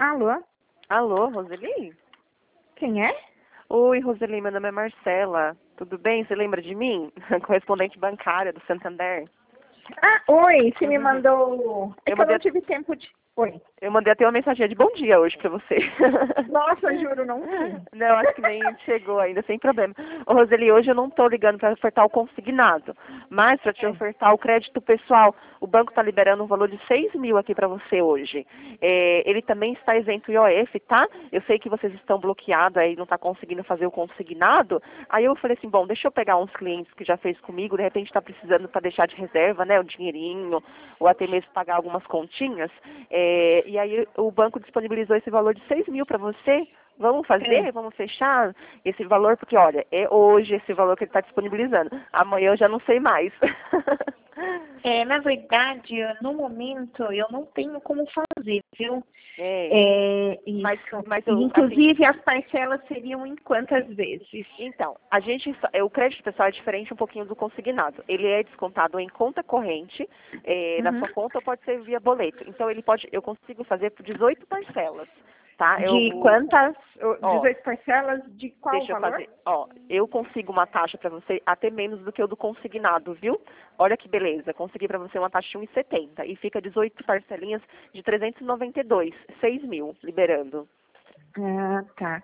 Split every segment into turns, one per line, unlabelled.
Alô?
Alô, Roseli?
Quem é?
Oi, Roseli, meu nome é Marcela. Tudo bem? Você lembra de mim? Correspondente bancária do Santander.
Ah, oi, você me mandou... É
Eu
que eu
mandei,
não tive tempo de... Oi.
eu mandei até uma mensagem de bom dia hoje pra você.
Nossa, juro, não vi.
Não, acho que nem chegou ainda, sem problema. Ô, Roseli, hoje eu não estou ligando para ofertar o consignado, mas para te ofertar o crédito pessoal. O banco está liberando um valor de 6.000 aqui para você hoje. Ele também está isento IOF, tá? Eu sei que vocês estão bloqueados aí, não está conseguindo fazer o consignado. Aí eu falei assim, bom, deixa eu pegar uns clientes que já fez comigo, de repente está precisando para deixar de reserva, né, um dinheirinho, ou até mesmo pagar algumas continhas. E aí o banco disponibilizou esse valor de 6.000 para você. Vamos fazer? Vamos fechar esse valor? Porque, olha, é hoje esse valor que ele está disponibilizando. Amanhã eu já não sei mais.
Na verdade, no momento, eu não tenho como fazer, viu?
Mas,
Isso.
mas
E,
eu, assim,
inclusive, as parcelas seriam em quantas vezes?
então, o crédito pessoal é diferente um pouquinho do consignado. Ele é descontado em conta corrente, na
Uhum.
sua conta ou pode ser via boleto. Então, eu consigo fazer por 18 parcelas, tá?
De quantas?
Ó,
18 parcelas de qual
deixa eu
valor?
fazer. Ó, eu consigo uma taxa para você até menos do que o do consignado, viu? Olha que beleza. Consegui para você uma taxa de 1,70 e fica 18 parcelinhas de 392, 6.000 liberando.
Ah, tá.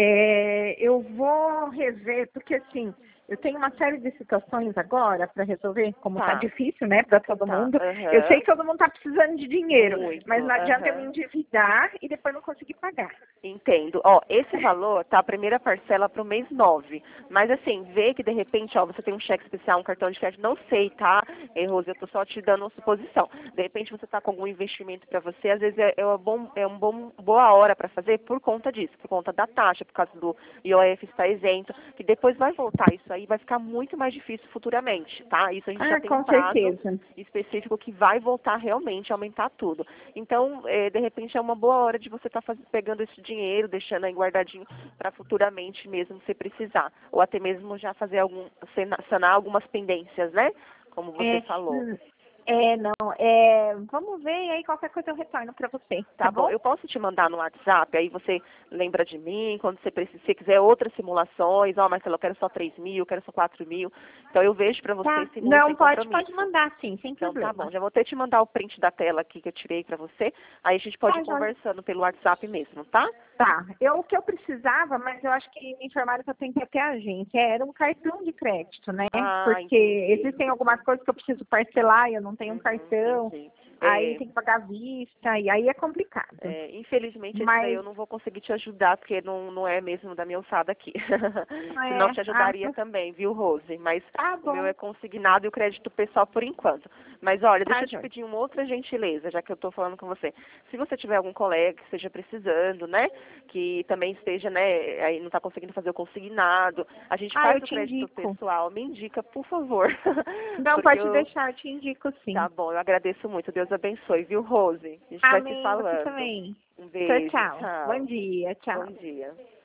Eu vou rever, porque assim, eu tenho uma série de situações agora para resolver, como tá
Tá,
difícil, né, para todo
tá.
mundo. Eu sei
Aham.
que todo mundo tá precisando de dinheiro,
Muito,
mas não adianta eu me
aham.
endividar e depois não conseguir pagar.
Entendo. Ó, esse valor tá a primeira parcela para o mês 9. Mas assim, vê que de repente, ó, você tem um cheque especial, um cartão de crédito, não sei, tá? Rose, eu tô só te dando uma suposição. De repente você tá com algum investimento para você, às vezes boa hora para fazer por conta disso, por conta da taxa, por causa do IOF está isento, que depois vai voltar isso aí, vai ficar muito mais difícil futuramente, tá? Isso a gente já
Ah,
tem um
com
prazo
certeza.
específico que vai voltar realmente, aumentar tudo. Então, de repente é uma boa hora de você estar pegando esse dinheiro, deixando aí guardadinho para futuramente mesmo se precisar. Ou até mesmo já fazer sanar algumas pendências, né? Como você
É,
falou.
não, vamos ver e aí qualquer coisa eu retorno para você, tá
Tá bom,
bom?
eu posso te mandar no WhatsApp, aí você lembra de mim, quando você precisa, se quiser outras simulações, Marcelo, eu quero só 3.000, eu quero só 4.000. Então eu vejo para você
Tá.
e simulo
Não,
sem
pode
compromisso.
mandar sim, sem
Então tá bom,
problema.
já vou até te mandar o print da tela aqui que eu tirei para você, aí a gente pode
Tá,
ir
joia.
conversando pelo WhatsApp mesmo, tá?
Tá, o que eu precisava, mas eu acho que me informaram que eu tenho que ir até a agência, era um cartão de crédito, né?
Ah,
Porque
entendi.
existem algumas coisas que eu preciso parcelar e eu não tenho um cartão,
Entendi.
aí tem que pagar à vista, e aí é complicado.
Infelizmente esse daí
Mas,
eu não vou conseguir te ajudar, porque não é mesmo da minha alçada aqui. Senão te
ah,
ajudaria também, viu, Rose? Mas
tá
o meu
bom,
é consignado e o crédito pessoal por enquanto. Mas olha, deixa
tá,
eu te
joia.
pedir uma outra gentileza, já que eu estou falando com você. Se você tiver algum colega que esteja precisando, né, que também esteja, né, aí não está conseguindo fazer o consignado, a gente
Ah, eu
faz o
te
crédito
indico.
pessoal, me indica, por favor.
Não,
Porque
pode deixar, eu te indico sim.
tá bom, eu agradeço muito. Deus abençoe, viu, Rose? A gente vai se
Amém, você
falando.
também.
Um
Tchau,
beijo,
tchau. Bom
tchau.
dia,
Bom
tchau.
dia.